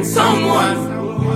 someone.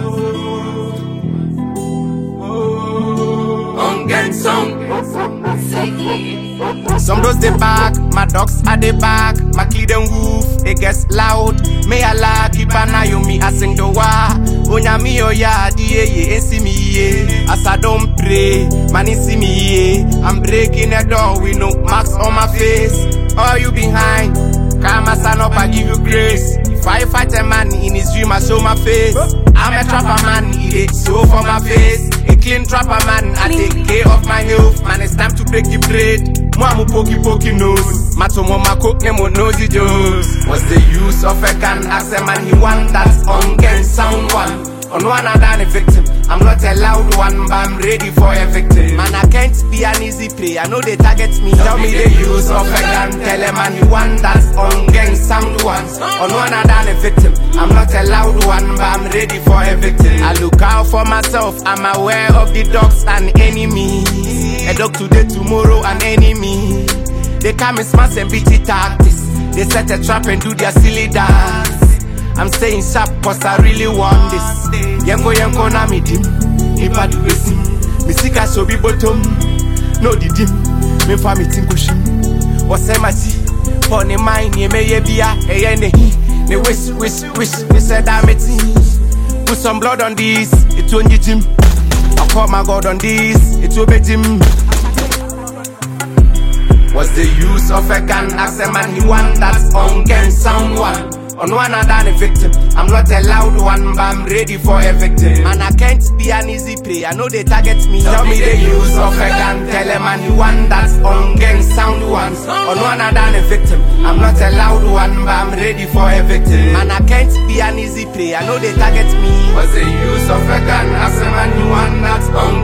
Some does the back, my dogs at the back, my kid and woof, it gets loud. May Allah keep an eye on me, I sing the wa. Onya mi oya, die, see me, as I don't pray, man, see me, I'm breaking the door with no marks on my face. All you behind, come and stand up, I give you grace. If I fight a man in his dream, I show my face. I'm a trapper man, it so for my face. A clean trapper man, I take care of my health. Man, it's time to break the bread. Mwamu pokey nose. Matomo mako nemo nosy Joes. What's the use of a gun? Ask a man he want that's on someone. On one than a victim. I'm not a loud one, but I'm ready for a victim. Man, I can't be an easy prey. I know they target me. Tell me the use of a gun. Tell a man he want that's on sound ones. On one than a victim. I'm not a loud one, but I'm ready for a victim. I look out for myself. I'm aware of the dogs and enemies. A dog today, tomorrow, an enemy. They come and smash and beat it tactics. They set a trap and do their silly dance. I'm staying sharp cause I really want this. Yanko na mi dim. Ipa du besim. Misika so bi bottom. No di dim. Me fa mi tinko shim. Wase masi. For ne mind ye me ye bia. Eye ne hi. Ne wish. Me said I'm a team. Put some blood on this. It won't get him. I call my God on this. It will be him. What's the use of a gun? Ask a man he want that's on someone. On one than a victim. I'm not a loud one, but I'm ready for a victim. Man, I can't be an easy prey. I know they target me. Tell me the use of a gun. Tell a man you want that's on sound ones. On one than a victim. I'm not a loud one, but I'm ready for a victim. Man, I can't be an easy prey. I know they target me. What's the use of a gun? As a man you want that's on